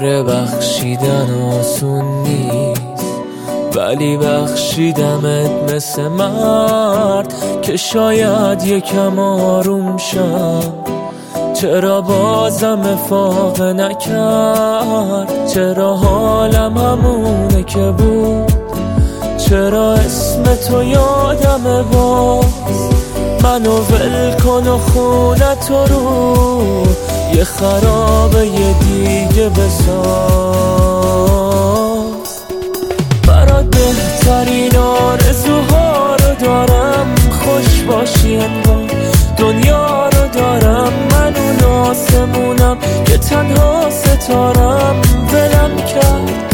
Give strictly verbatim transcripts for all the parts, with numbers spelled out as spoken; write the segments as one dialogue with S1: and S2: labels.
S1: آره بخشیدن آسون نیست، ولی بخشیدمت مثل مرد که شاید یکم آروم شم. چرا بازم افاقه نکرد؟ چرا حالم همونه که بود؟ چرا اسم تو یادمه باز؟ منو ول کن و خونه تو رو یه خرابه یه دیگه بساز. برات بهترین آرزوها رو دارم، خوش باشی انگار دنیا رو دارم. من اون آسمونم که تنها ستارم ولم کرد.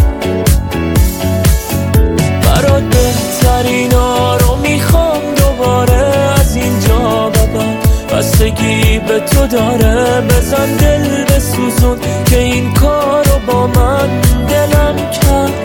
S1: برات بهترین ها رو میخوام دوباره از اینجا ببر. بستگی به تو داره، بزن دل بسوزون که این کارو با من دلم کرد.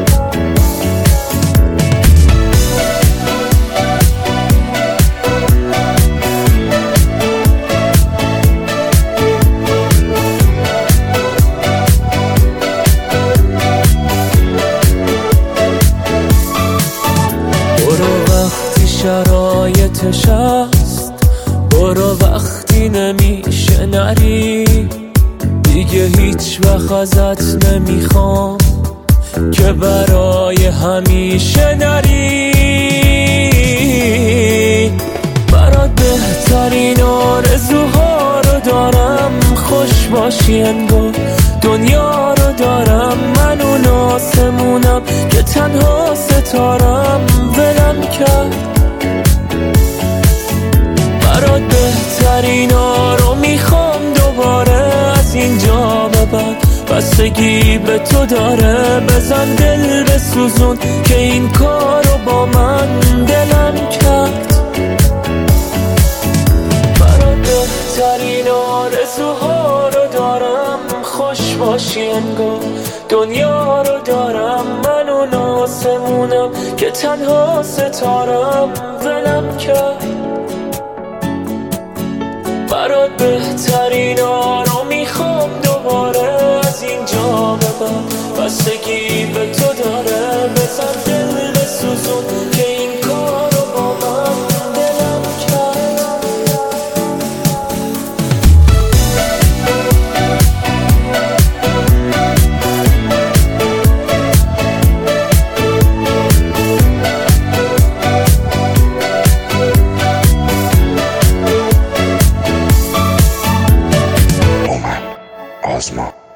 S1: شرایطش هست، برو وقتی نمیشه نری. دیگه هیچ وقت ازت نمیخوام که برای همیشه نری. برات بهترین آرزوها رو دارم، خوش باشی انگار دنیا رو دارم. من اون آسمونم که تنها ستارم ولم کرد. برات بهترین ها رو میخوام دوباره از اینجا ببر. بستگی به تو داره، بزن دل بسوزون که این کارو با من دلم کرد. برات بهترین آرزوها رو دارم، خوش باشی انگار دنیا رو دارم. من اون آسمونم که تنها ستارم ولم کرد. برات بهترین ها رو میخوام دوباره از اینجا ببر. بستگی به تو داره، بزن دل بسوزون که این کار رو با من دلم کرد.
S2: Ozma.